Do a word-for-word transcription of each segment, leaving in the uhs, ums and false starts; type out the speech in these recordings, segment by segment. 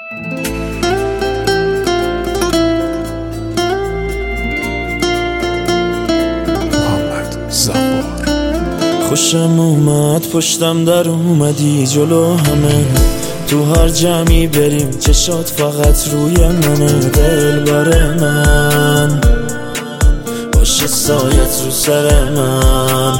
خوشم اومد پشتم در اومدی جلو همه، تو هر جمعی بریم چشات فقط روی منه. دلبر من باشه سایت رو سر من،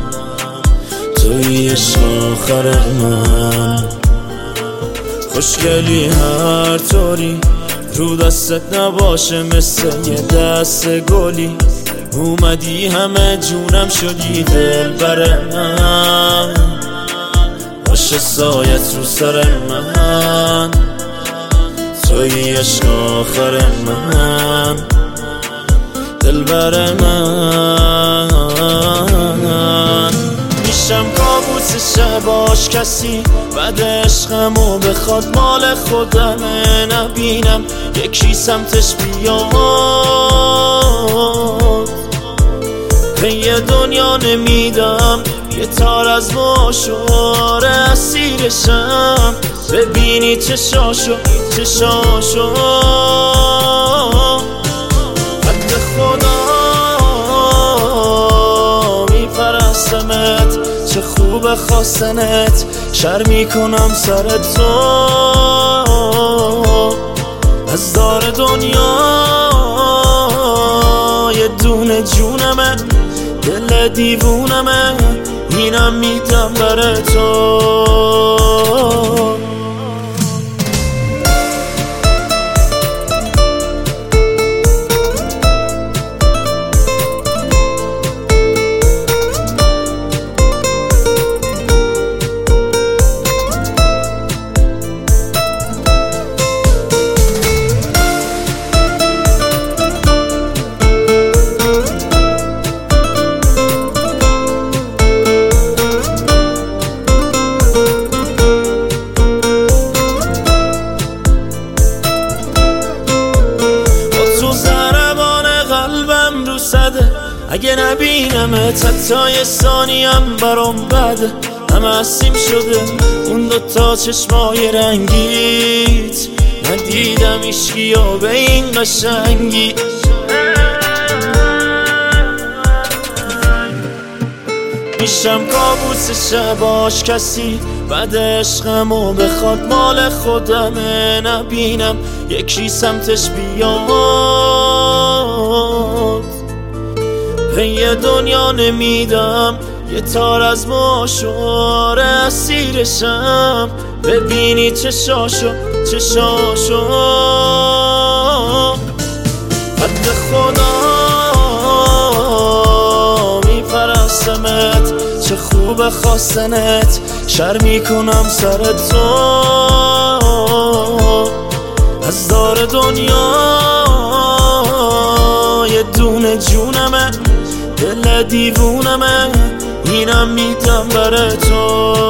توی عشق آخر من. خوشگلی هر طوری رو دستت نباشه مثل یه دست گلی، اومدی همه جونم شدی دلبر من. باشه سایت رو سر من، توی عشق آخر من. دلبر من میشم کابوس شباش کسی بعد عشقمو بخواد مال خودمه. نبینم یکی سمتش بیاد، به یه دنیا نمیدم یه تار از ماشوره اسیرشم. ببینی چشاشو چشاشو حد خدا میپرستمت، چه خوب خواستنت. شر میکنم سر تو از دار دنیا، یه دونه جونمه دل دیوونمه، اینم میدم بر تو. اگه نبینمت حتی یه ثانیم برام بده، همه اسیم شده اون دوتا چشمای رنگیت. ندیدم عشقی و به این قشنگی، میشم کابوس شباش کسی بعد عشقمو بخواد مال خودمه. نبینم یکی سمتش بیاد، به یه دنیا نمیدم یه تار از ماشوره اسیرشم. ببینی چشاشو چشاشو حد خدا میپرستمت، چه خوب خواستنت. شر میکنم سر تو از دار دنیا، یه دونه جونمه دل دیوونمه، اینم میدم بر تو.